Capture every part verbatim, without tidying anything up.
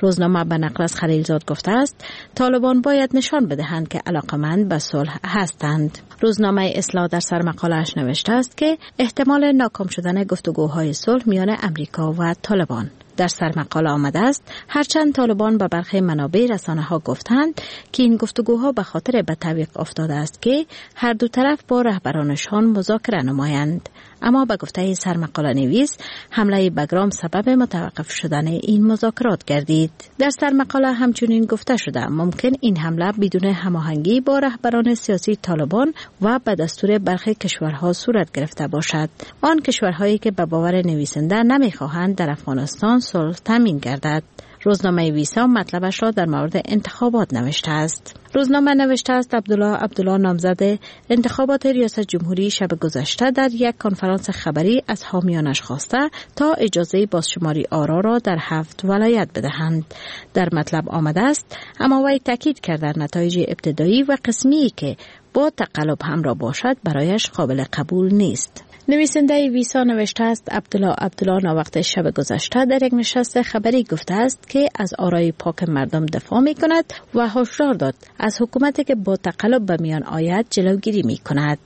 روزنامه به نقل از خلیلزاد گفته است طالبان باید نشان بدهند که علاقمند به صلح هستند. روزنامه اصلاح در سرمقاله‌اش نوشته است که احتمال ناکام شدن گفتگوهای صلح میان امریکا و طالبان. در سرمقاله آمده است هرچند طالبان به برخی منابع رسانه‌ها گفتند که این گفتگوها به خاطر به تعویق افتاده است که هر دو طرف با رهبرانشان مذاکره نمایند، اما به گفته سرمقاله نویس حمله بگرام سبب متوقف شدن این مذاکرات گردید. در سرمقاله همچنین گفته شده ممکن این حمله بدون هماهنگی با رهبران سیاسی طالبان و به دستور برخی کشورها صورت گرفته باشد، آن کشورهایی که به باور نویسنده نمیخواهند در افغانستان صلح تامین گردد. روزنامه ویسا مطلبش را در مورد انتخابات نوشته است. روزنامه نوشته است عبدالله عبدالله نامزد انتخابات ریاست جمهوری شب گذشته در یک کنفرانس خبری از حامیانش خواسته تا اجازه بازشماری آرا را در هفت ولایت بدهند. در مطلب آمده است اما وی تاکید کرده نتایج ابتدایی و قسمی که با تقلب همراه باشد برایش قابل قبول نیست. نویسنده ویسا نوشته است عبدالله عبدالله ناوقت شب گذشته در یک نشست خبری گفته است که از آرای پاک مردم دفاع می کند و هشدار داد از حکومتی که با تقلب به میان آید جلوگیری می کند.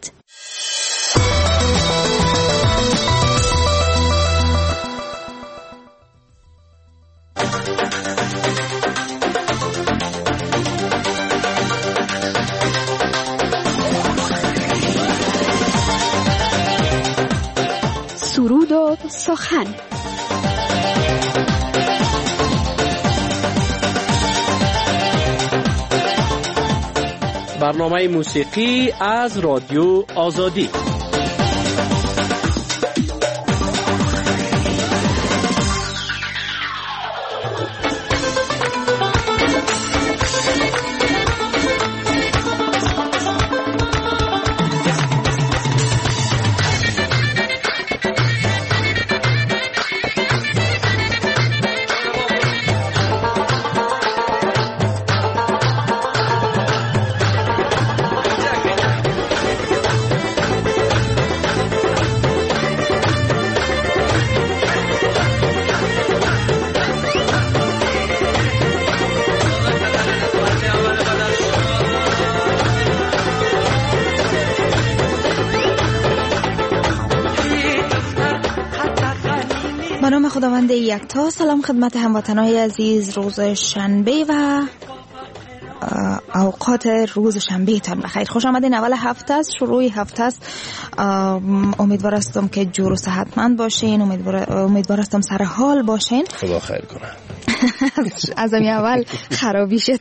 سرود و سخن. برنامه موسیقی از رادیو آزادی. به نام خداوند یکتا. سلام خدمت هموطنان عزیز، روز شنبه و اوقات روز شنبه تان بخیر. خوش آمدین. اول هفته است، شروع هفته است. امیدوار هستم که جور و صحتمند باشین. امیدوار امیدوار هستم سر حال باشین. خدا خیر کنه. از امی اول خرابی شد.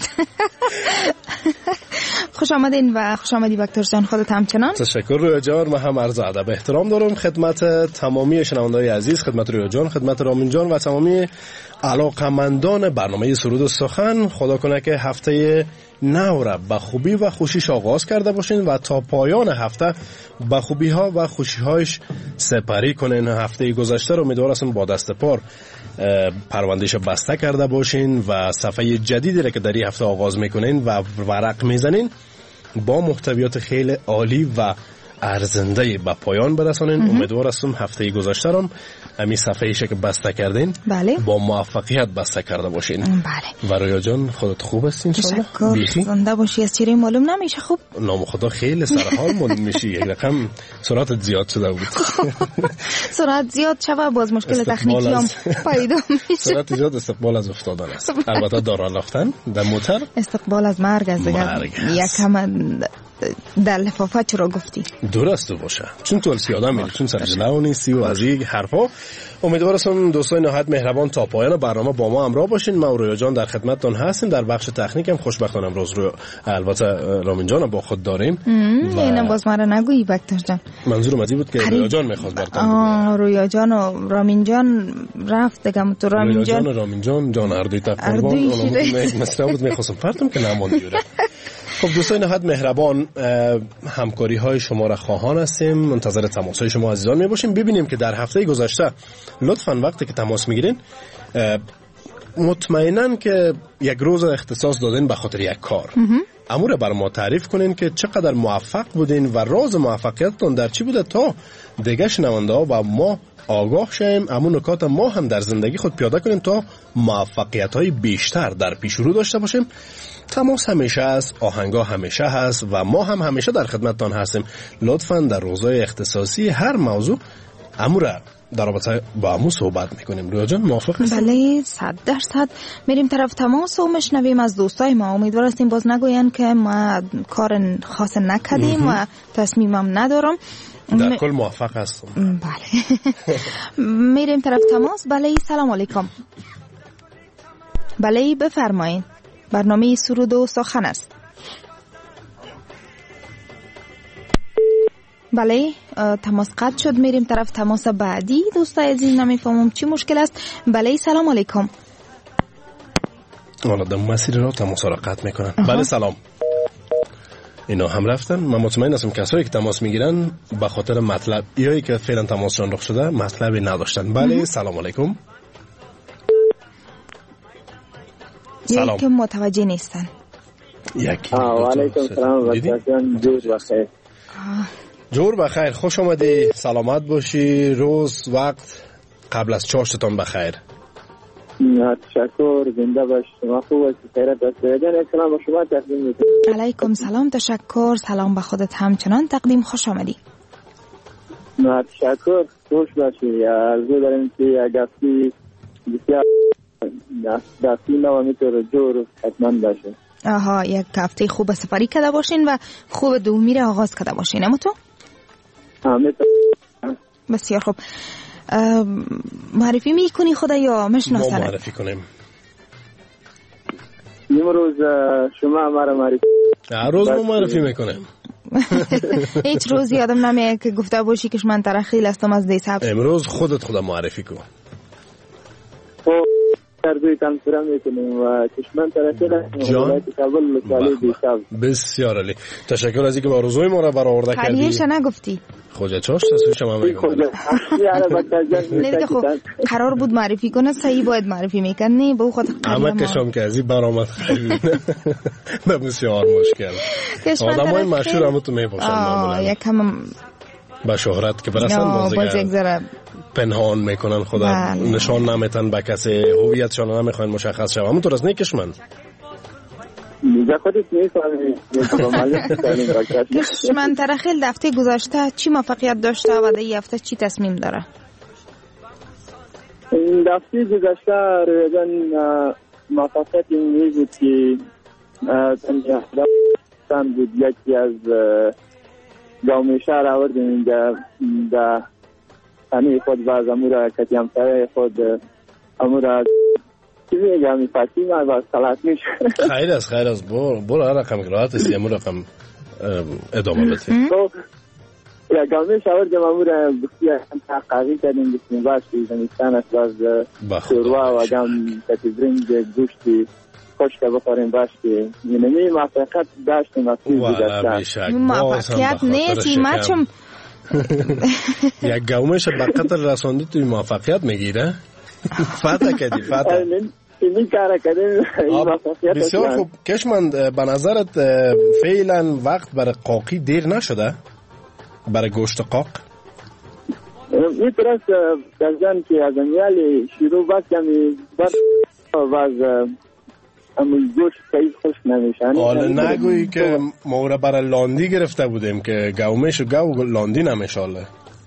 خوش آمدین و خوش آمدی بکتر جان. خودت همچنان. تشکر رویا جان. من هم عرض ادب احترام دارم خدمت تمامی شنوندگان عزیز، خدمت رویا جان، خدمت رامین جان و تمامی علاقمندان برنامه سرود و سخن. خدا کنه که هفته نو را به خوبی و خوشیش آغاز کرده باشین و تا پایان هفته به خوبی ها و خوشی هایش سپری کنین. هفته گذشته رو امیدوار هستم با دست پار پروندهش بسته کرده باشین و صفحه جدیدی را که در این هفته آغاز میکنین و ورق میزنین با محتویات خیلی عالی و ارزنده به پایان برسانین. امیدوار هستم هفته گذشته رو همین صفحه ایشه که بسته کردین بله. با موفقیت بسته کرده باشین. بله. و رویا جان خودت خوب هستی انشالله؟ تشکر. زنده باشی. از چیزی معلوم نمیشه. خوب نام خدا خیلی سرحال معلوم میشی. یک رقم سرعت زیاد شده بود. سرعت زیاد شده باز مشکل تکنیکی هم پیدا میشه. سرعت زیاد استقبال از افتادن است. البته دارا رفتن در موتر استقبال از مرگ است. یکم در لفافه چرا گفتی؟ درست باشه چون تو السی آدم میری، چون سرجلو نیستی و از این حرفا. امیدوار هستم دوستان نهایت مهربان تا پایان برنامه با ما همراه باشین. ما رویا جان در خدمتتون هستیم. در بخش تکنیک هم خوشبختانه امروز رو البته رامین جان با خود داریم. و... اینا باز مرا نگویی بکتر جان. منظورم از این بود که رویا جان میخواست براتون. رویا جان و رامین جان رفت دیگه. تو رامین جان و رامین جان جان اردوی تقریبا اون مثلا بود میخواستم فرضم که نموندی. خب دوستان نهایت مهربان، همکاری های شما را خواهان هستیم. منتظر تماس های شما عزیزان می باشیم. ببینیم که در هفته گذشته لطفاً وقتی که تماس میگیرین مطمئناً که یک روز اختصاص دادین به خاطر یک کار امور بر ما تعریف کنین که چقدر موفق بودین و راز موفقیتتون در چی بوده تا دیگه شنونده ها و ما آگاه شیم، امون نکات ما هم در زندگی خود پیاده کنیم تا موفقیت های بیشتر در پیش رو داشته باشیم. تماس همیشه هست، آهنگا همیشه هست و ما هم همیشه در خدمتتان هستیم. لطفاً در روزهای اختصاصی هر موضوع امور در رابطه با امو صحبت میکنیم. رویا جان موافق هستید؟ بله صد درصد. میریم طرف تماس و میشنویم از دوستای ما. امیدوار هستیم باز نگوین که ما کار خاص نکردیم و تصمیمم ندارم. در کل موفق هستم. بله. میریم طرف تماس. بله سلام علیکم. بله بفرمایید. برنامه سرود و سخن است. بله تماس قطع شد. میریم طرف تماس بعدی. دوستای عزیز نمیفهمم چی مشکل است. بله سلام علیکم. والا دم مسیر را تماس را قطع میکنن. بله سلام. اینا هم رفتن. من مطمئن هستم کسایی که تماس میگیرن به خاطر مطلب یایی که فعلا تماسشون رخ شده مطلبی نداشتن. بله سلام علیکم. سلام. یکی متوجه نیستن. یکی. و علیکم سلام و جان جور بخیر. جور بخیر. خوش آمدی. سلامت باشی. روز وقت قبل از چاشتتان بخیر. تشکر. زنده باش. شما خوب هستی؟ خیرت است؟ سلام به شما تقدیم می‌کنم. علیکم سلام. تشکر. سلام به خودت همچنان تقدیم. خوش آمدی. تشکر. خوش باشی. عرض دارم که اگرسی بسیار دستی نو میتونه جور حتما باشه. آها یک هفته خوب سفری کرده باشین و خوب دومی را آغاز کرده باشین. اما تو؟ بسیار خوب. معرفی میکنی خدا یا مشناسنت؟ ما معرفی کنیم. امروز شما ما را معرفی. هر روز ما معرفی میکنیم. هیچ روز یادم نمیاد که گفته باشی که من ترخیل هستم از دیساب. امروز خودت خدا معرفی کن. تربیه کنفرم میکنیم و کشمن ترخیل هستیم. جان بسیار عالی. تشکر از اینکه با روزوی ما را برآورده کردی. خریش نگفتی؟ خوجه چاش تسوی شما میگم. نه دیگه خب قرار بود معرفی کنه صحیح باید معرفی میکنی به خود اما کشم که ازی برآمد خیلی به بسیار مشکل. آدمای مشهور هم تو میپاشن معمولا یکم با شهرت که برسن باز پنهان میکنن خدا بله. نشان نمیتن به کسی هویتشان نمیخواین مشخص شود. همونطور از نیکش من دیگه خودت میفهمی. من ترخیل دفته گذاشته چی موفقیت داشته و در این هفته چی تصمیم داره؟ این دفته گذاشته رویدن موفقیت این بود که تن بود یکی از جامعه شهر آوردیم اینجا در تنی خود و از امور کتی همسایه خود امور چی میگم این فاکی من باز سلات میشه. خیر است خیر است. برو برو هر رقم که راحت است امور رقم ادامه بده. تو یا جامعه شهر آوردیم امور بسیار تحقیقی کردیم بسیم باشی زمستان است باز شوروا و جام کتی برنج گوشتی خوشک بخوریم باشی. یعنی موفقیت داشتیم مسئول بودستن. موفقیت نیستی ما چم یک گومش به قتل رسانده توی موفقیت میگیره. فتح کردی فتح این کار کردیم. بسیار خوب. کشمند به نظرت فعلا وقت برای قاقی دیر نشده؟ برای گوشت قاق؟ این طرف درجان که از امیالی شروع بست کمی بر واز اما گوشت سعید خوش نمیشن. حالا نگویی که ما را برای لاندی گرفته بودیم که گومش و گو لاندی نمیشه. حالا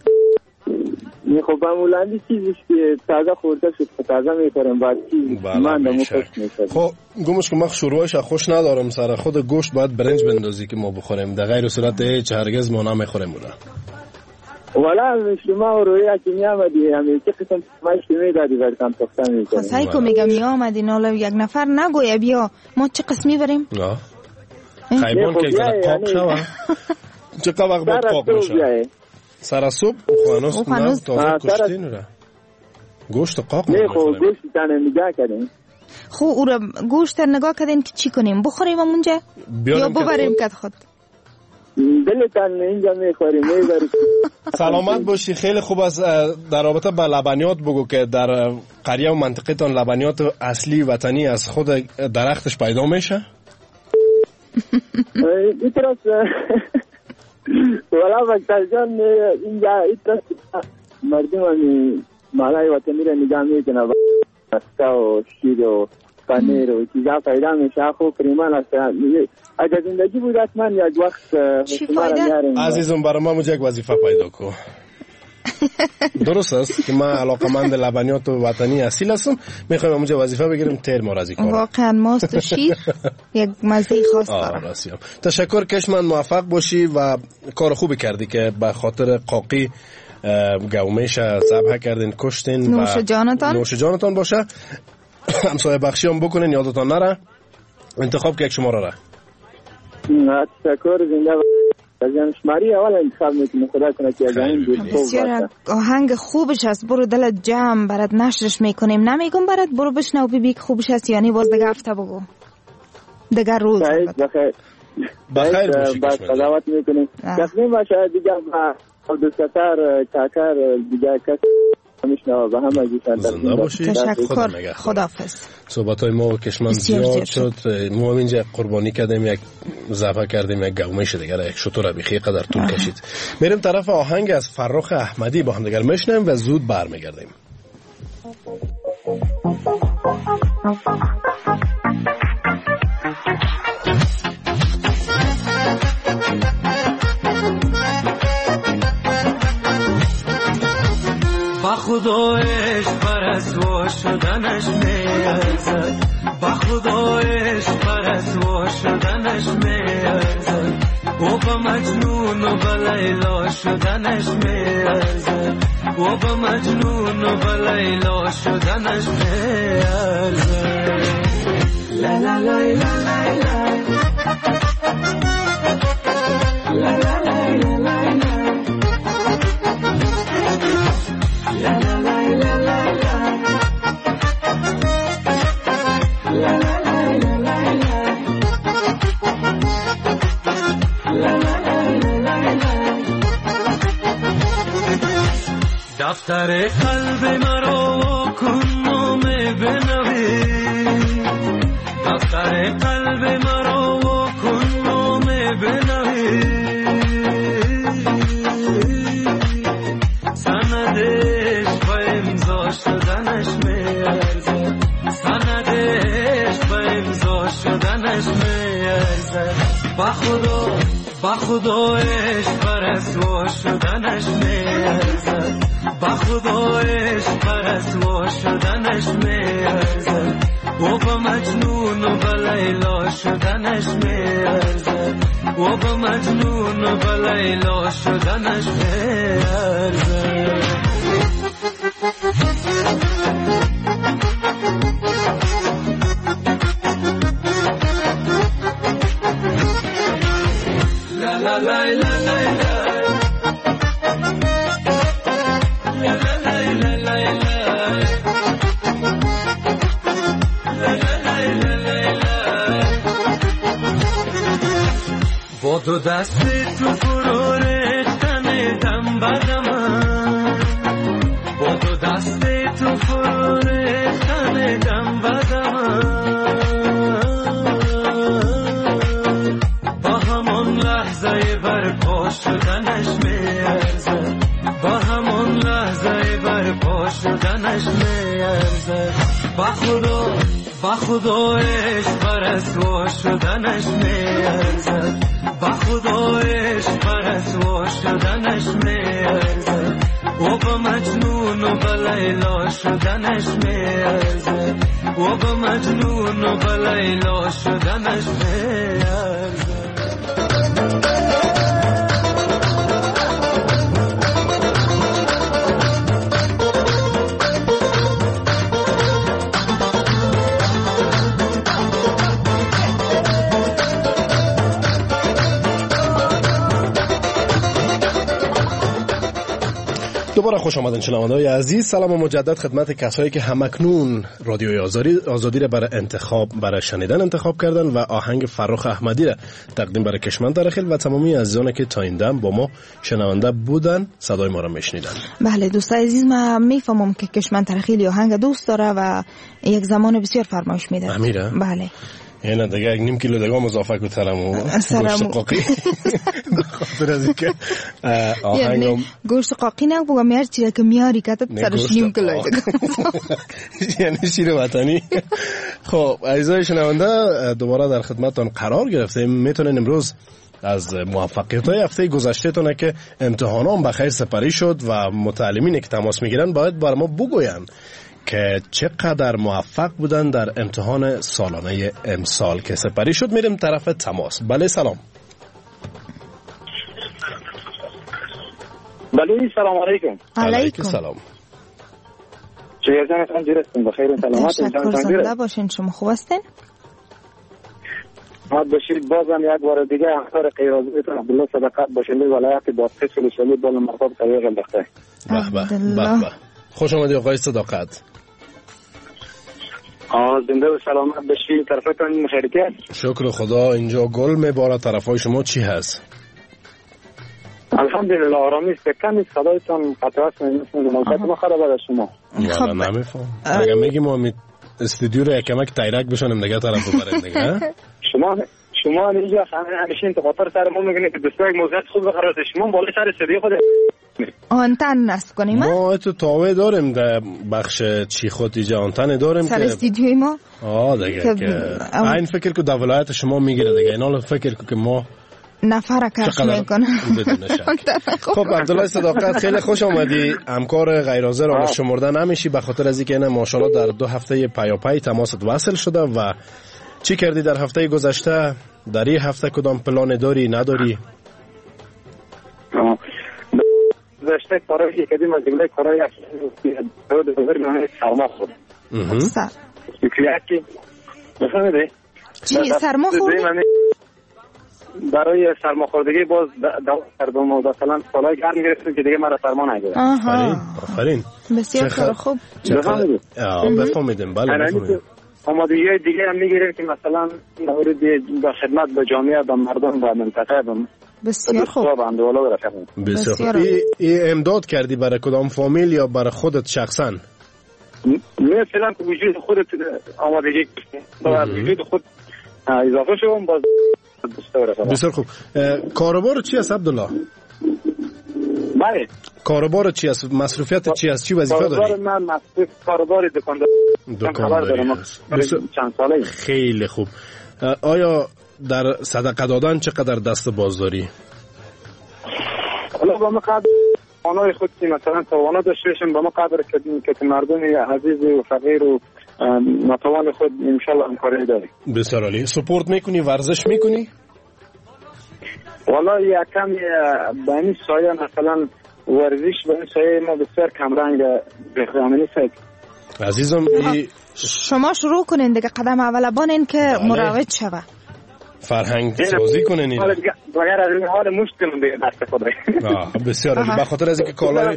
خب معمولاً چیزیش که تازه خورده شد تازه میخورم بعد چیز من دمو خوش میشه. خب گمش که من شروعش خوش ندارم سر خود گوشت باید برنج بندازی که ما بخوریم. در غیر صورت هیچ هرگز ما نمیخوریم. والا شما روی که می آمدی همین چه قسم مایش می دادی برکم تختن می کنیم. خواهی که میگم می آمدی نالا یک نفر نگویه بیا ما چه قسمی بریم؟ نه خیبان که زده قاق شوه چه وقت باید قاق میشه؟ سر صبح خوانوست تازه کشتین را گوشت قاق نه خب گوشت تانه نگاه کردیم. خب او را گوشت نگاه کردین که چی کنیم بخوریم اونجا یا ببریم کد خود؟ دلتان اینجا میخوریم میبریم. سلامت باشی. خیلی خوب است. در رابطه با لبنیات بگو که در قریه و منطقه تان لبنیات اصلی وطنی از خود درختش پیدا میشه؟ این طرف والا بکتر جان اینجا این طرف مردم همی مالای وطنی را نگاه میکنه مسکه و شیر و پنیر و چیزا پیدا میشه خوب پریمان است. اگر زندگی بود حتما یک وقت شما را میاریم. عزیزم برای ما مجھے یک وظیفه پیدا کو. درست است که من علاقمند لبنیات و وطنی اصیل هستم، میخوایم اونجا وظیفه بگیریم تیر مرازی کنم. واقعا ماست و شیر یک مزه خاص داره. تشکر کشمن، موفق باشی و کار خوبی کردی که به خاطر قاقی گومیش ذبح کردین، کشتین. نوش جانتان نوش جانتان باشه. همسایه بخشی هم بکنین، یادتان نره انتخاب که یک شماره را. تشکر، زنده از شماری اول انتخاب میکنه. خدا کنه که این بسیار آهنگ خوبش هست، برو دلت جمع برات نشرش میکنیم، نمیگم برات برو بشنو ببین خوبش هست یعنی باز دیگه هفته بگو دیگه روز بخیر بخیر باشی. باز قضاوت میکنیم تصمیم باشه دیگه عبدالستار کاکر دیگه کس میشنوه به همه گیشن. زنده باشی. تشکر، خداحافظ. صحبت های ما و کشمن زیاد شد. ما اینجا قربانی کردیم، یک ذبح کردیم، یک گومیش دیگر، یک شتر بیخی قدر طول کشید. میریم طرف آهنگ از فرخ احمدی با هم دیگر میشنیم و زود برمیگردیم. با خدایش پرستوا شدنش میارزد، با خدایش پرستوا شدنش میارزد، و با مجنون و با لیلا شدنش میارزد، و با مجنون و با لیلا شدنش میارزد. لا لا لا لا لا لا لا دفتر قلب مرا کن نام بنوی، دفتر قلب مرا کن نام بنوی، سندش با امضا شدنش میارزد، سندش با امضا شدنش میارزد، با خدا با خدایش پرستوا شدنش میارزد، با خدایش پرستوا شدنش میارزد، و با مجنون و با لیلا شدنش میارزد، و با مجنون و با لیلا شدنش میارزد. لا لا لا لا لا با دو دست تو فرو ریختن دم بدم، با دو دست تو فرو ریختن دم بدم، با همون لحظه برپا شدنش میارزد، با همون لحظه برپا شدنش میارزد، با خدا با خدایش پرستوا شدنش میارزد، با خدایش پرستوا شدنش میارزد، و با مجنون و با لیلا شدنش میارزد، و با مجنون و با لیلا شدنش میارزد. دوباره خوش آمدین شنونده‌های عزیز. سلام و مجدد خدمت کسایی که همکنون رادیوی آزادی آزادی را برای انتخاب برای شنیدن انتخاب کردن و آهنگ فرخ احمدی را تقدیم برای کشمن ترخیل و تمامی عزیزانی که تا این دم با ما شنونده بودن صدای ما را میشنیدن. بله دوستان عزیز، من میفهمم که کشمن ترخیل آهنگ دوست داره و یک زمان بسیار فرمایش میده. امیره؟ بله. اینه دیگه یک نیم کیلو دیگه اضافه کو ترمو گوشت قاقی خاطر از اینکه آهنگم گوشت قاقی نه بگم هر چیزی که میاری که سرش نیم کیلو یعنی شیر وطنی. خب عزیزای شنونده دوباره در خدمتتون قرار گرفتیم. میتونین امروز از موفقیت‌های هفته گذشته تونه که امتحانات بخیر سپری شد و متعلمینی که تماس میگیرن باید بر ما بگوین که چقدر موفق بودن در امتحان سالانه امسال که سپری شد. میریم طرف تماس. بله سلام. بله سلام علیکم. علیکم سلام. چه جانتان جرستون بخیر و سلامت جانتان زنده باشین. شما خوب هستین؟ حد باشید. بازم یک بار دیگه اختار قیرازیتون عبدالله صدقات باشنده ولایت بادغیس فلسطینی بالا مرتبط طریق البخته. به به به. خوش آمدید آقای صداقت. آه زنده و سلامت باشید. طرفتون خیریه؟ شکر خدا. اینجا گل میباره. طرفای شما چی هست؟ الحمدلله آرامی است. کمی صدایتان قطع است. نوبت ما خراب است شما. والا نمیفهم. اگه میگیم ما استودیو رو یکمک تایرک بشونیم دیگه طرف ببریم دیگه. شما شما اینجا همیشه تو خاطر سر ما میگنید که دوستای موزت خوب بخرید. شما بالا سر صدی خود آنتن نصب کنیم. ما تو تاوه داریم در بخش چی خود اینجا آنتن داریم سر استودیوی ما. آه دیگه که این فکر که در ولایت شما میگیره دیگه. اینا فکر که ما نفر کش میکنه. خب عبدالله صداقت خیلی خوش آمدی. همکار غیر حاضر آن شمرده نمیشی به خاطر از اینکه ماشاءالله در دو هفته پیاپی تماست وصل شده. و چی کردی در هفته گذشته؟ در این هفته کدام پلان داری نداری؟ گذشته کارایی که کردیم از جمله کارهای دو دوباره من سرما خورد. سر. یکی بفهمیدی؟ چی سرما خورد؟ برای سرماخوردگی باز دوا کردم و مثلا سالای گرم گرفتم که دیگه مرا سرما نگیره. آفرین آفرین. بسیار کار خوب. بفهمیدید؟ بفهمیدیم. بله بفهمیدیم. آمادگی دیگه هم میگیریم که مثلا مورد به خدمت به جامعه و مردم و منطقه بم بسیار خوب. بسیار خوب. این امداد کردی برای کدام فامیل یا برای خودت شخصا؟ مثلا وجود خودت آمادگی با وجود خود اضافه شوم باز. بسیار خوب. کاروبار چی است عبدالله؟ بله. کاروبار چی است؟ مصروفیت چی است؟ چی وظیفه داری؟ کاروبار من مصروف کاروبار دکانداری. دکانداری. چند ساله. خیلی خوب. آیا در صدقه دادن چقدر دست باز داری؟ حالا با ما قدر آنهای خود مثلا توانا داشته باشیم با ما قدر که مردم عزیز و فقیر و ناتوان خود انشالله همکاری داریم. بسیار عالی. سپورت میکنی؟ ورزش میکنی؟ والا یکم به این سایه مثلا ورزش به این سایه ما بسیار کمرنگ بخوامنی سایه. عزیزم ای... شما شروع کنین دیگه قدم اول بانین که مروج شوه. فرهنگ سازی کنین این. بغیر از این حال مشکل دیگه دست خودی. بسیار عالی. به خاطر از اینکه کالای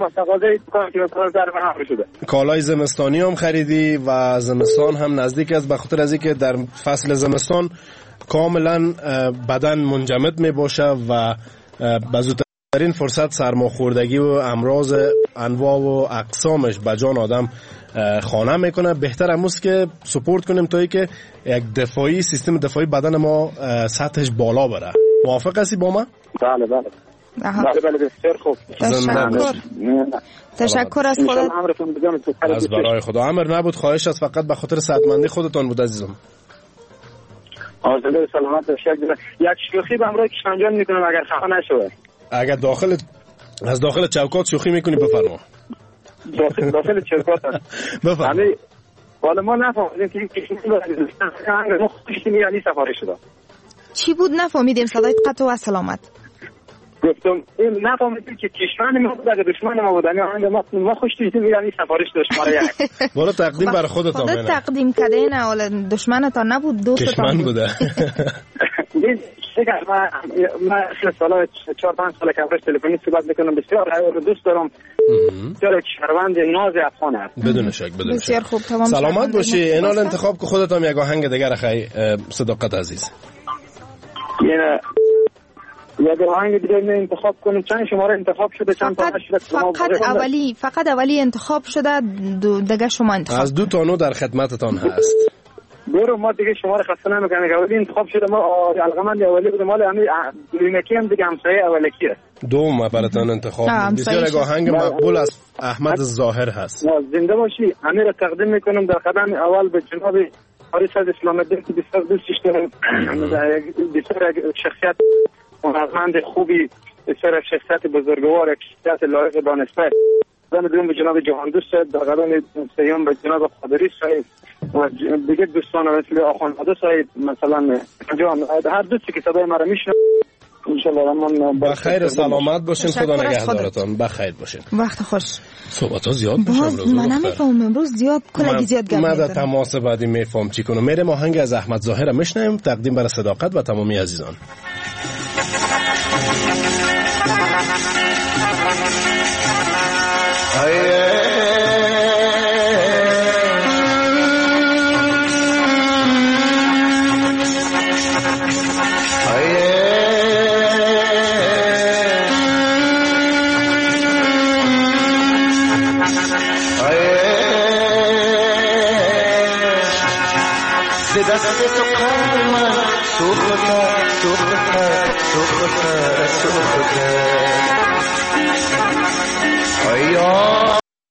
کالای زمستانی هم خریدی و زمستان هم نزدیک است. به خاطر از اینکه در فصل زمستان کاملا بدن منجمد می باشه و بزرگترین فرصت سرماخوردگی و امراض انواع و اقسامش به جان آدم خانه میکنه. بهتر امروز که سپورت کنیم تا ای که یک دفاعی سیستم دفاعی بدن ما سطحش بالا بره. موافق هستی با ما؟ بله بله. بله بله بسیار خوب. تشکر. تشکر از خودت. از برای خدا. امر نبود، خواهش است، فقط به خاطر صحتمندی خودتان بود عزیزم. آزاده سلامت باشید. یک شوخی به همراه کشمنجان میکنم اگر خفه نشوه. اگر داخل از داخل چوکات شوخی میکنی بفرما. داخل داخل چوکات بفرما. والا ما نفهمیدیم که کشمنجان ما خوشیم یعنی سفارش شده. چی بود نفهمیدیم؟ صدایت قطع و سلامت. گفتم این نفهمیدیم که کشمن ما بود اگه دشمن ما بود یعنی ما ما خوش دیدیم یعنی سفارش دشمن یک. والا تقدیم بر خودت آمنه. خودت تقدیم کردی نه والا دشمنت نبود دوستت بود. بوده. دیگه ما ما خیلی سالا چهار پنج سال که ازش تلفنی صحبت میکنم. بسیار دوست دارم. بسیار شهروند ناز افغان است. بدون شک بدون شک. بسیار خوب تمام. سلامت باشی. اینال انتخاب که خودت هم یک آهنگ دیگه خی صداقت عزیز. یعنی یک آهنگ دیگه انتخاب کنیم. چند شماره انتخاب شده چند تا شده؟ فقط اولی فقط اولی انتخاب شده دیگه شما انتخاب. از دو تا نو در خدمتتان هست. برو ما دیگه شما رو خسته نمیکنیم که اولی انتخاب شده ما علاقمند اولی بودیم مال همین لینکی هم دیگه همسایه اولیکیه دوم براتون انتخاب بسیار یک آهنگ مقبول از احمد ظاهر هست. زنده باشی. همین را تقدیم میکنم در قدم اول به جناب حارث از اسلام الدین که بسیار دوستش دارم، بسیار شخصیت هنرمند خوبی، بسیار شخصیت بزرگوار، شخصیت لایق دانشمند. قدم دوم به جناب جهان دوست، در قدم سوم به جناب قادری صاحب و دیگه دوستان مثل آخوندزاده صاحب مثلا جان، هر دوستی که صدای ما رو میشنوه انشالله من بخیر سلامت باشین، خدا نگهدارتون، بخیر باشین، وقت خوش. صحبت ها زیاد میشه امروز. من نمیفهمم امروز زیاد کلگی زیاد گپ میزنم. من تماس بعدی میفهم چی کنم. میرم آهنگ از احمد ظاهر میشنیم تقدیم برای صداقت و تمامی عزیزان. دست تو قلب من سوخته سوخته سوخته سوخته آیا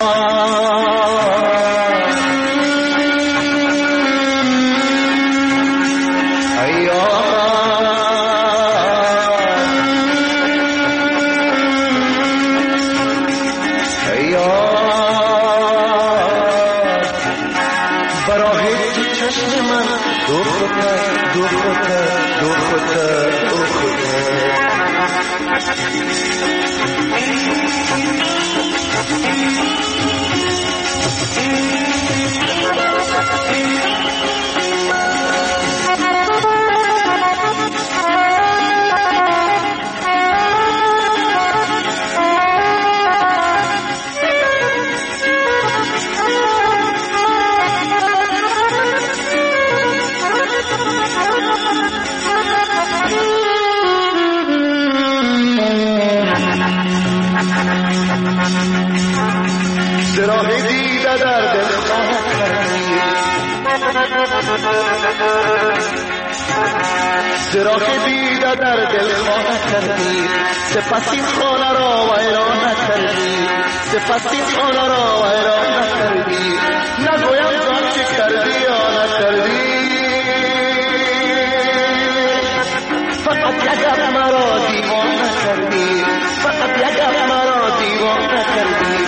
چراغ دیده در دل خانه کردی، سپس این خانه را ویران نکردی، سپس این خانه را ویران نکردی، نگویم جان چه کردی یا نکردی، فقط یکم مرا دیوانه کردی، فقط یکم مرا دیوانه کردی.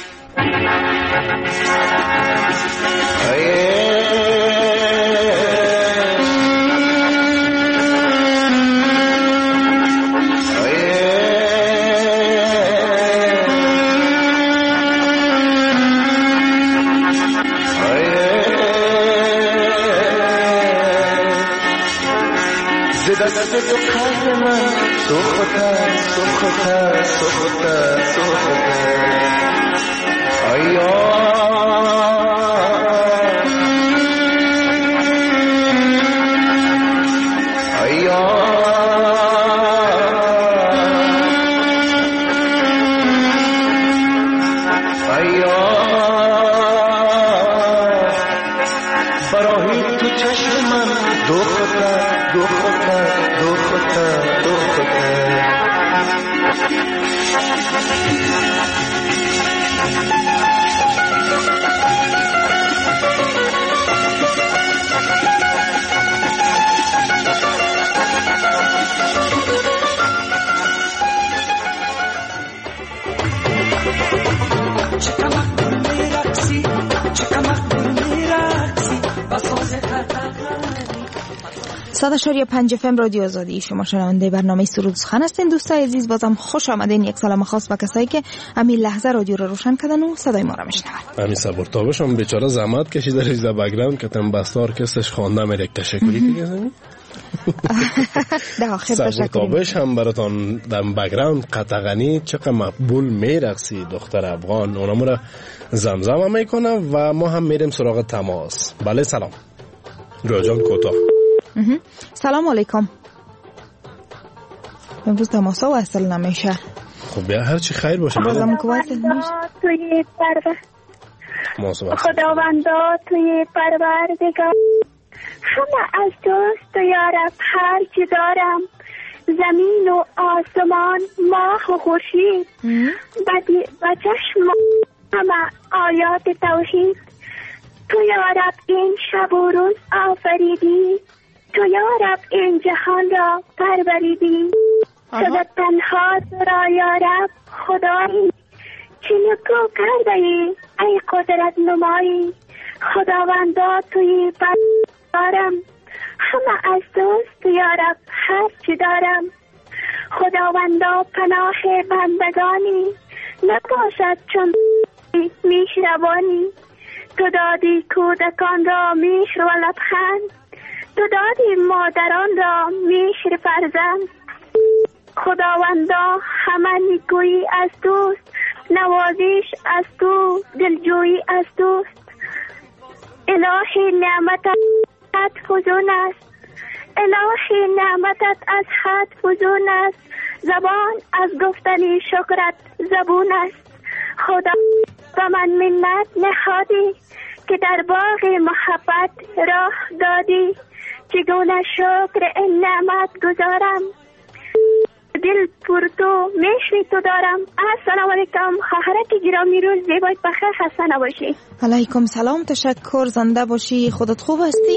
دست تو قلب من سوخته سوخته سوخته سوخته آیا آیا آیا برای تو چشم من دوخته دوخته دوخته دوخته صد و شش پنج اف ام رادیو آزادی، شما شنونده برنامه سرود سخن هستین. دوستای عزیز بازم خوش آمدین. یک سلام خاص به کسایی که همین لحظه رادیو رو روشن کردن و صدای ما رو میشنون. همین صبر تابشم بیچاره زحمت کشیده ریز بک‌گراند که تم بستار کسش خوانده میره تشکری دیگه ده آخر صبر تابش هم براتون در بک‌گراند قطغنی چقدر مقبول میرقصی دختر افغان، اونم رو زمزم هم میکنه و ما هم میریم سراغ تماس. بله سلام روجان کوتاه. سلام علیکم. امروز تماسا وصل نمیشه. خب بیا هر چی خیر باشه. بازم که وصل نمیشه. توی پرور خداوندا توی پروردگار همه از توست و یارب هر چی دارم، زمین و آسمان، ماه و خورشید، و چشم همه آیات توحید. تو یارب این شب و روز آفریدی، تو یارب این جهان را پروریدی. تو تنها تو را یارب خدایی، چه نکو کرده ای ای قدرت نمایی. خداوندا توی پرستارم، همه از دوست یارب هر چی دارم. خداوندا پناه بندگانی، نباشد چون مهربانی. تو دادی کودکان را مهر و لبخند، تو دادی مادران را مهر فرزند. خداوندا همه نیکویی از توست، نوازش از تو، دلجویی از توست. الهی نعمتت حد فزون است، الهی نعمتت از حد فزون است. زبان از گفتنی شکرت زبون است. خدا و من منت نهادی، که در باغ محبت راه دادی. چگونه شکر این نعمت گذارم، دل پر تو مهر تو دارم. السلام علیکم خواهرک گرامی، روز زیبایت بخیر، خسته نباشی. علیکم سلام، تشکر، زنده باشی. خودت خوب هستی؟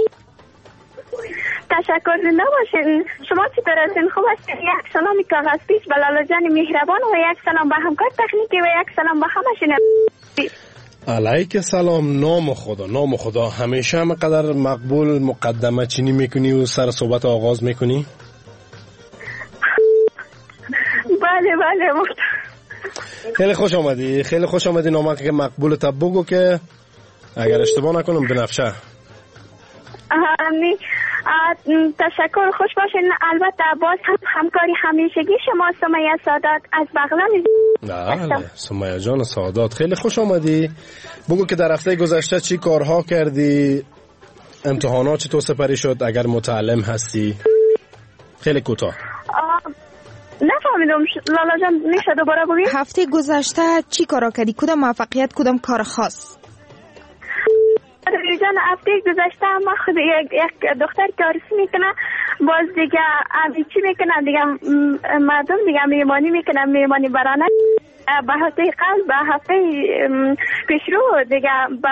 تشکر، زنده باشین. شما چطور هستین؟ خوب هستین؟ یک سلامی کاغذ پیش به لالا جان مهربان و یک سلام به همکار تکنیکی و یک سلام به همه شنوندگان. علیک سلام. نام خدا، نام خدا. همیشه هم قدر مقبول مقدمه چینی میکنی و سر صحبت آغاز میکنی؟ بله بله محترم. خیلی خوش آمدی، خیلی خوش آمدی. نامه که مقبول تا بگو که اگر اشتباه نکنم بنفشه. آمین. تشکر، خوش باشین. البته باز هم همکاری همیشگی شما سمیه سادات از بغلان. بله سمیه جان سادات، خیلی خوش آمدی. بگو که در هفته گذشته چی کارها کردی، امتحانات چطور سپری شد، اگر متعلم هستی. خیلی کوتاه. نفهمیدم لالا جان، میشه دوباره بگی؟ هفته گذشته چی کارا کردی؟ کدام موفقیت، کدام کار خاص؟ جان هفته گذشته ما خود یک, یک دختر که عروسی میکنه، باز دیگه امی چی میکنه دیگه، مردم دیگه میمانی میکنه، میمانی برانه به هفته قبل، به هفته پیشرو دیگه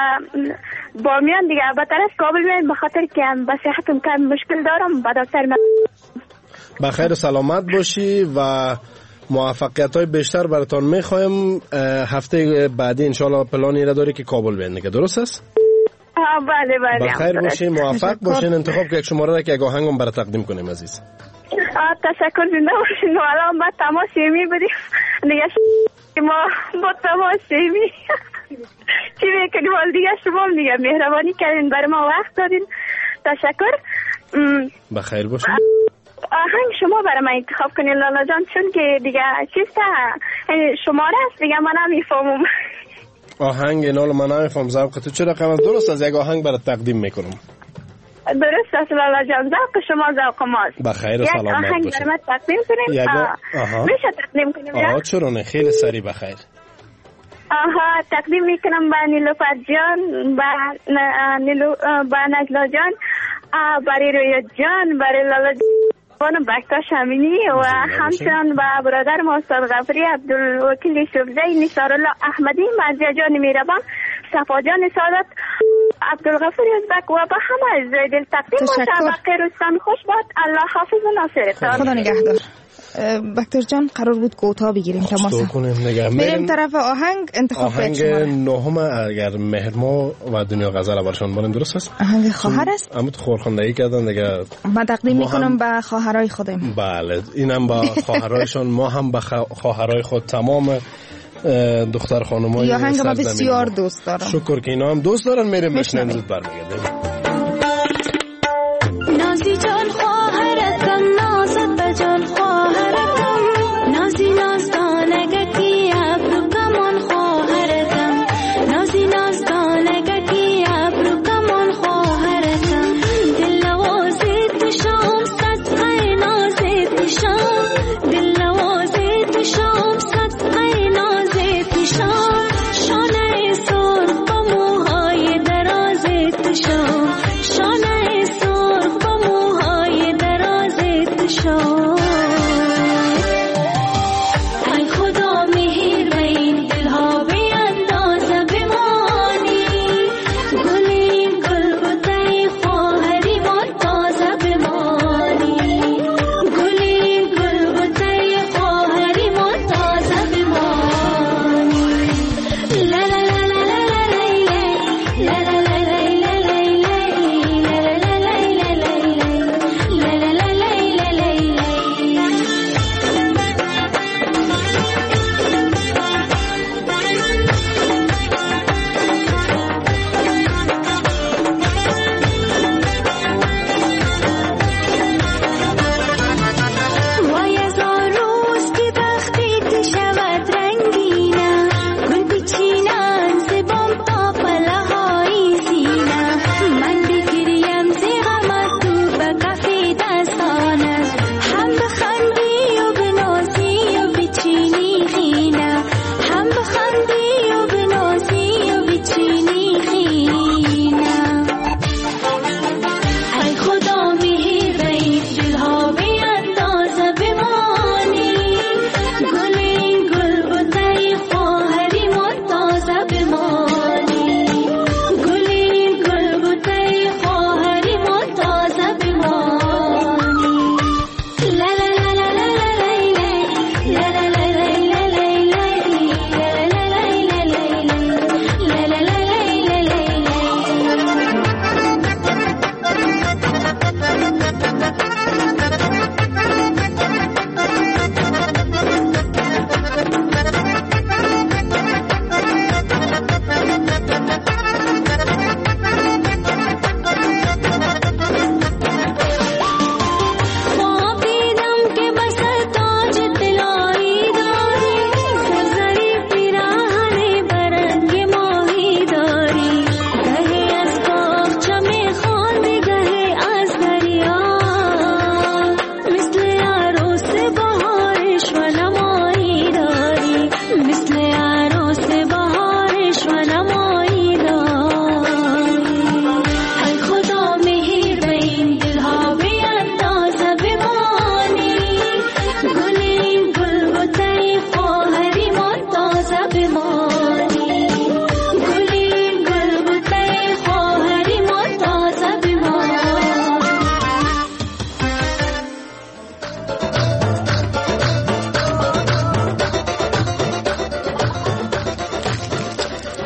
با میان دیگه به طرف کابل میان، به خاطر که به صحتم کم مشکل دارم. به دکتر من بخیر و سلامت باشی و موفقیت های بیشتر براتان میخوایم. هفته بعدی انشالله پلانی را داری که کابل بیان دیگه، درست است؟ بله بله. بخیر باشین، موفق باشین. انتخاب که یک شماره را که یک آهنگم برای تقدیم کنیم عزیز. تشکر، زنده باشین. الان با تماس می بودیم دیگه، ما با تماس می چی میکنیم حال دیگه، شما دیگه مهربانی کردین برای ما وقت دادین. تشکر. بخیر باشین. آهنگ شما برای من انتخاب کنین لالا جان، چون که دیگه چیسته شماره است دیگه، من نمیفهمم. آهنگ اینال من نمیفهم. ذوق تو چه رقم است؟ درست از یک آهنگ برات تقدیم میکنم. درست است لالا جان، ذوق شما ذوق ماست. بخیر و سلامت باشید. یک آهنگ برای من تقدیم کنیم. آها. میشه تقدیم کنیم؟ آها چرا نه، خیلی سریع. بخیر. آها تقدیم میکنم به نیلوفر جان، به نیلو به نجلا جان، برای رویا جان، برای لالا جان، بکتاش امینی و همچنان به برادر ما استاد غفری، عبدالوکیل یوسفزی، نثارالله احمدی، مرزیه جان میربان، صفا جان سعادت، عبدالغفور ازبک و به همه از دل تقدیم باشه. بخیر روزتان خوش باد. الله حافظ و ناصرتان. خدا نگهدار. بکتر جان قرار بود کوتاه بگیریم تماس. میریم طرف آهنگ انتخاب آهنگ نهم اگر مهرما و دنیا غزل برشان بانیم، درست است؟ آهنگ خواهر است؟ اما خورخندگی کردن دیگه، ما تقدیم میکنم به خواهرای خودم. بله اینم با خواهرایشان، ما هم به خواهرای خود تمام دختر خانمای یا آهنگ ما بسیار دوست دارم. شکر که اینا هم دوست دارن. میریم بشنویم زود برمیگردیم. نازی جان خواهرتم، نازت جان خواهرتم، نازی نازدانگی ابرو کمان خواهرتم، نازی نازدانگی ابرو کمان خواهرتم، دل نوازی تو شام صدقه نازی تو شام، دل نوازی تو شام صدقه نازی تو شام، شانه سرخ و موهای درازی تو شام.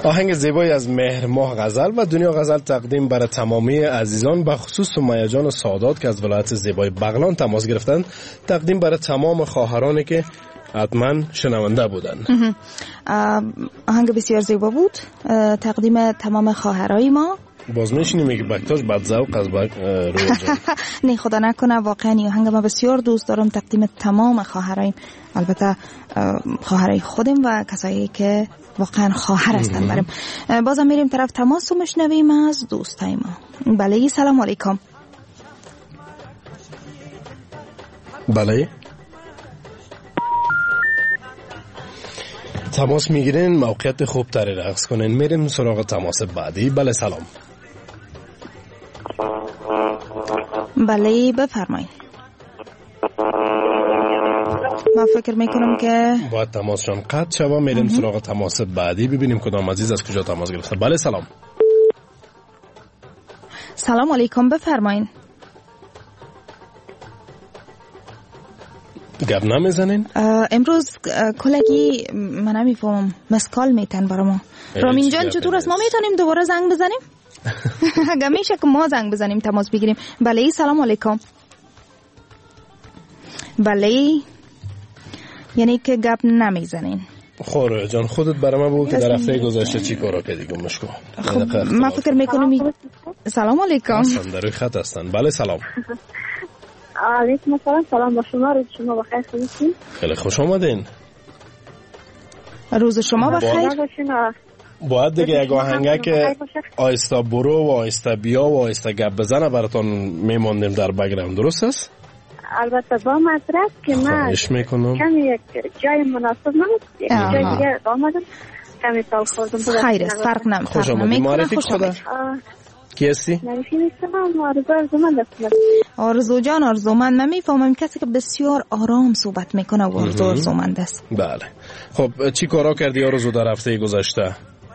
آهنگ زیبایی از مهر ماه غزل و دنیا غزل تقدیم برای تمامی عزیزان، به خصوص سمیه جان سادات که از ولایت زیبای بغلان تماس گرفتند، تقدیم برای تمام خواهرانی که حتما شنونده بودن. آهنگ بسیار زیبا بود، تقدیم تمام خواهرای ما. باز میشینیم که بکتاش بد ذوق از بک روی جان. نه خدا نکنه، واقعا این آهنگ ما بسیار دوست دارم، تقدیم تمام خواهرایم، البته خواهرای خودم و کسایی که واقعا خواهر هستن برام. بازم میریم طرف تماس و میشنویم از دوستای ما. بله سلام علیکم. بله تماس میگیرین، موقعیت خوب تری رقص کنین. میریم سراغ تماس بعدی. بله سلام. بله بفرمایید. ما فکر میکنم که باید تماسشان قطع شوه. میریم سراغ تماس بعدی، ببینیم کدام عزیز از کجا تماس گرفته. بله سلام. سلام علیکم بفرمایید. گپ نمیزنین؟ امروز کلگی من نمیفهمم مسکال میتن برای ما. رامین جان چطور است؟ ما میتونیم دوباره زنگ بزنیم؟ اگه میشه که ما زنگ بزنیم تماس بگیریم. بله سلام علیکم. بله یعنی که گپ نمیزنین. خور جان خودت برای من بگو که در هفته گذشته چی کارا کردی گمش کن. خب من فکر میکنم. سلام علیکم. اصلا در روی خط هستن. بله سلام. علیکم السلام. سلام با شما، روز شما بخیر. خوبین؟ خیلی خوش آمدین. روز شما بخیر. باید دیگه یک آهنگک آیستا برو و آیستا بیا و آیستا گپ بزنه براتون میماندیم در بگرام، درست است؟ البته با مدرک که من کمی یک جای مناسب نمید، یک جای دیگه آمدم کمی سال خوردم. خیر است، فرق نم خوش آمدی. معرفی خدا کی هستی؟ معرفی نیستم. آرزو آرزومند هستم. آرزو جان آرزومند. من میفهمم کسی که بسیار آرام صحبت میکنه و آرزو آرزومند است. بله خب چی کارا کردی آرزو در هفته گذشته؟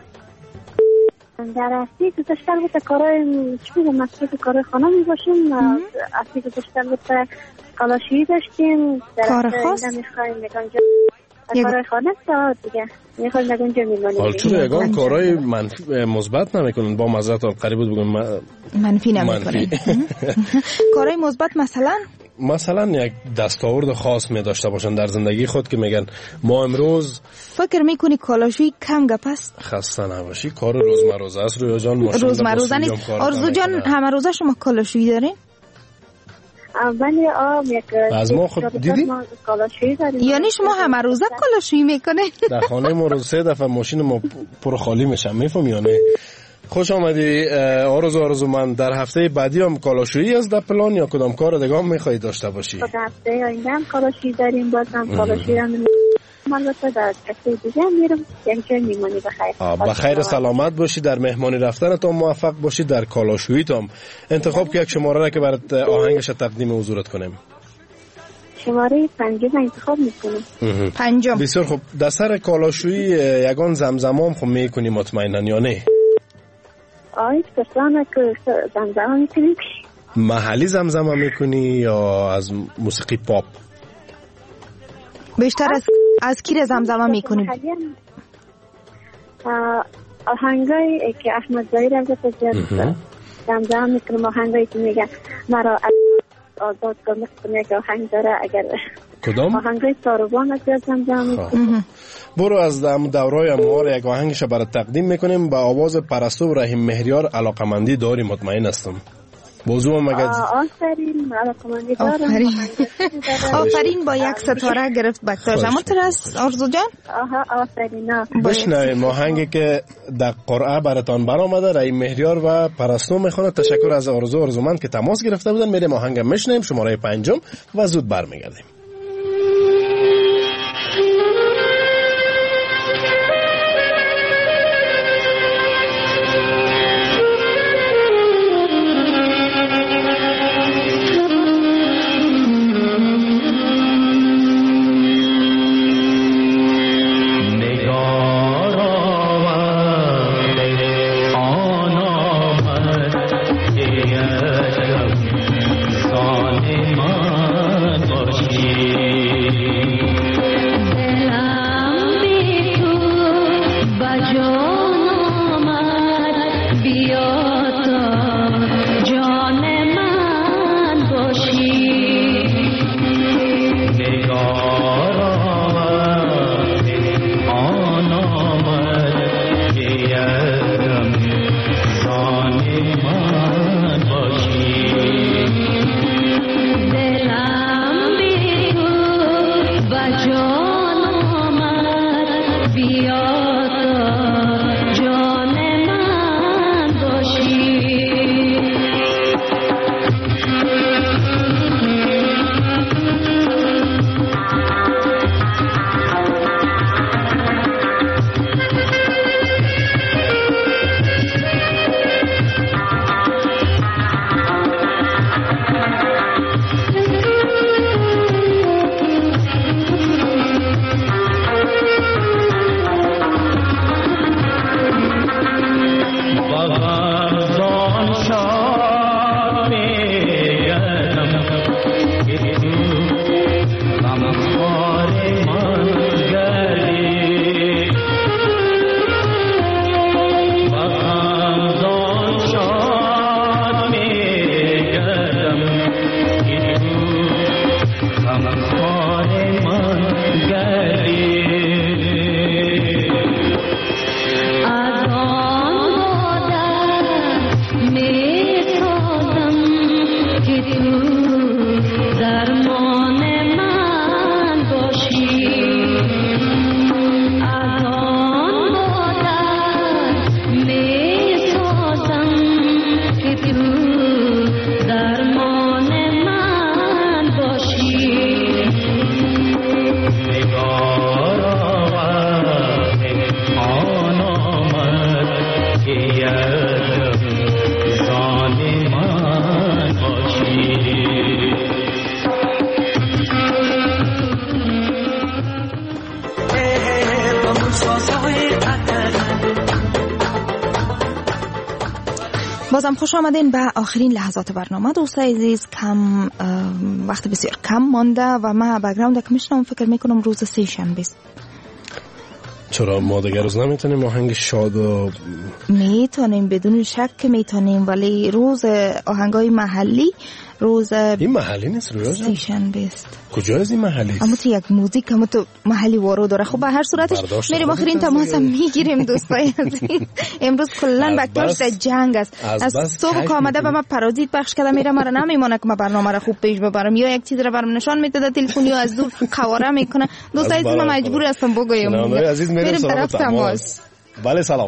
در هفته گذشته البته کارای چی میگم مسئله کارای خانه می باشیم. هفته گذشته البته کالاشویی داشتیم. کار خاص؟ نمیخوایم نگانجا کارای خانه است دیگه. میخوایم نگانجا میمانیم. حال چرا یگان کارای مثبت نمیکنن؟ با معذرت قریب بود بگم منفی نمیکنن. کارای مثبت مثلا مثلا یک دستاورد خاص می داشته باشن در زندگی خود که میگن ما امروز فکر میکنی کالاشویی کم گپ است؟ خسته نباشی، کار روزمروز است رویا جان. روزمروزه نیست. آرزو جان همه روزه شما کالاشویی دارین؟ ولی آم یک از ما خود دیدی؟ یعنی شما همه روزه کالاشویی میکنه؟ در خانه ما روز سه دفعه ماشین ما پر خالی میشم. میفهم یا نه؟ خوش آمدی آرزو. آرزو من در هفته بعدی هم کالاشویی از در پلان یا کدام کار دیگه هم میخوایی داشته باشی؟ در هفته آینده هم کالاشویی داریم. باز هم کالاشویی هم البته در هفته دیگه هم میرم. یعنی چه میمونی بخیر؟ بخیر سلامت باشی، در مهمانی رفتنت هم موفق باشی، در کالاشوییت هم انتخاب که یک شماره را که برات آهنگش تقدیم حضورت کنیم. شماره پنجم انتخاب میکنم. پنجم. بسیار خوب. در سر کالاشویی یگان زمزمه هم خب میکنی مطمئنا یا نه؟ آیت پرسانه که زمزمه میکنی؟ محلی زمزمه میکنی یا از موسیقی پاپ؟ بیشتر از از کی زمزمه میکنی؟ آهنگایی که احمد ظاهر البته زمزمه میکنم. آهنگایی که میگن مرا آزاد کنه که آهنگ داره. اگر کدام؟ آهنگای ساروان از زمزمه میکنم. برو از دورای اموار یک آهنگش برای تقدیم میکنیم. با آواز پرستو و رحیم مهریار علاقمندی داری مطمئن هستم. موضوع هم مگه آفرین علاقمندی دارم. آفرین آفرین با یک ستاره گرفت بکتاش. اما تر است آرزو جان؟ آها آفرین. بشنویم آهنگی که در قرعه براتان برآمده. رحیم مهریار و پرستو میخونه. تشکر از آرزو آرزومند که تماس گرفته بودن. میریم آهنگ میشنویم شماره پنجم و زود برمیگردیم. Bajona بازم خوش آمدین به آخرین لحظات برنامه. دوستای عزیز، کم وقت بسیار کم مانده و من بک‌گراند که میشنم فکر میکنم روز سه شنبه است. چرا ما دیگر روز نمیتونیم آهنگ شاد و میتونیم؟ بدون شک میتونیم، ولی روز آهنگای محلی روز این محلی نیست، روز سه شنبه است. کجا از این محلی است؟ اما تو یک موزیک هم تو محلی وارو داره. خب به هر صورتش میریم آخرین تماس هم میگیریم دوستای عزیز. امروز کلن بکتاش در جنگ است. از, از صبح که آمده به من پرازیت بخش کرده میره، مرا نمیمونه که من برنامه را خوب پیش ببرم، یا یک چیز را برام نشان میده تلفن، یا از دور قواره میکنه. دوستای عزیز من مجبور هستم بگویم میریم طرف تماس. بله سلام.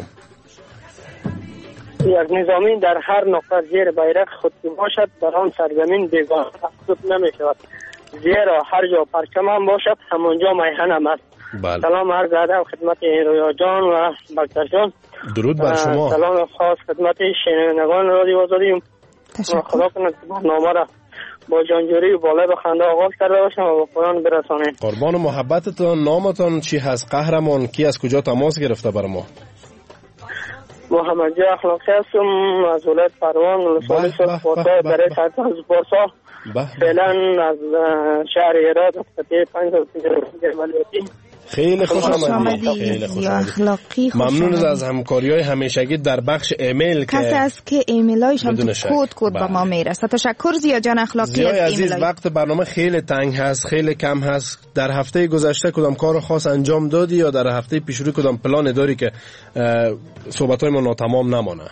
یک نظامی در هر نقطه زیر بیرق خود باشد در آن سرزمین بیگانه محسوب نمی شود، زیرا هر جا پرچم هم باشد همونجا میهنم است. بله. سلام عرض ادب خدمت رویا جان و بکتر جان. درود بر شما. سلام خاص خدمت شنوندگان رادیو آزادی. خدا کنه برنامه را با جانجوری و بالای بخنده آغاز کرده باشم و با پایان برسانیم. قربان محبتتان. نامتان چی هست قهرمان؟ کی از کجا تماس گرفته بر ما؟ محمد جا اخلاقی هستم از ولایت پروان ولسوالی سرخورده برای سرطان از بارسا. فعلا از شهر ایراد قطعه پنج ولیتی. خیلی خوش آمدید. خیلی خوش آمدید. ممنون از همکاری‌های همیشگی در بخش ایمیل که کسی است که ایمیلایش هم تو کد کد به ما میرسه. تشکر زیا جان اخلاقی از عزیز. وقت برنامه خیلی تنگ هست، خیلی کم هست. در هفته گذشته کدام کار خاص انجام دادی یا در هفته پیش رو کدام پلان داری که صحبت‌های ما ناتمام نمانه؟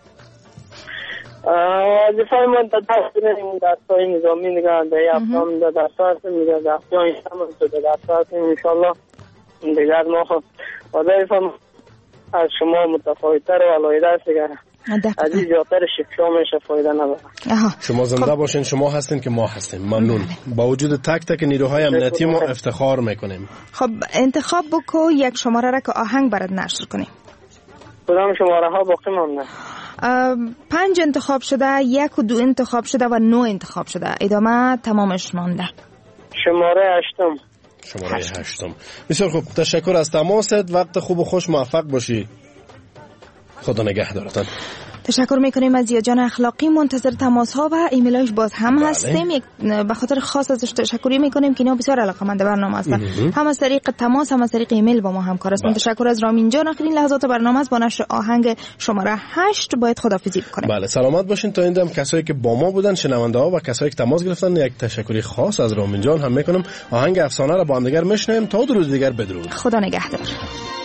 وظیفه من در دستیم دستای نظامی نگاه در یافتم در دستات میگه دستا اینم تو در دستات ان شاء الله دیگر ما خب وظیفه از شما متفاوت‌تر و علایده است دیگه از این زیادتر شکل میشه فایده نداره. شما زنده خب. باشین. شما هستین که ما هستیم. ممنون. با وجود تک تک نیروهای امنیتی ما افتخار میکنیم. خب انتخاب بکو یک شماره را که آهنگ برات نشر کنیم. کدام شماره ها باقی مونده؟ پنج انتخاب شده، یک و دو انتخاب شده و نو انتخاب شده. ادامه تمامش مانده. شماره هشتم. شماره هشتم. هشتم. بسیار خوب. تشکر از تماست. وقت خوب و خوش موفق باشی. خدا نگهدارتان. تشکر میکنیم از جان اخلاقی. منتظر تماس ها و ایمیلایش باز هم بله. هستیم. یک به خاطر خاص ازش تشکری میکنیم که اینا بسیار علاقه‌مند برنامه هستن. هم از طریق تماس هم از طریق ایمیل با ما همکار هستن. تشکر از رامین جان. آخرین لحظات برنامه است. با نشر آهنگ شماره هشت باید خداحافظی بکنیم. بله سلامت باشین. تا این دم کسایی که با ما بودن، شنونده ها و کسایی که تماس گرفتن، یک تشکری خاص از رامین جان هم میکنم. آهنگ افسانه را با هم دیگر میشنویم تا درود دیگر بدرود. خدا نگهدار.